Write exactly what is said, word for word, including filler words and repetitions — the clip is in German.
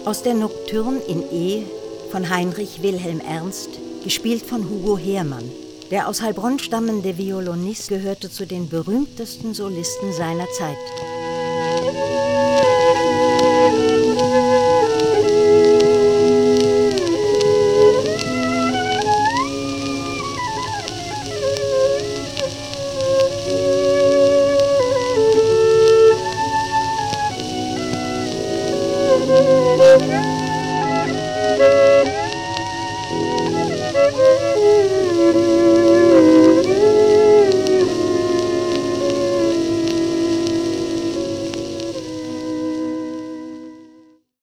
Aus der Nocturne in E von Heinrich Wilhelm Ernst, gespielt von Hugo Heermann. Der aus Heilbronn stammende Violinist gehörte zu den berühmtesten Solisten seiner Zeit.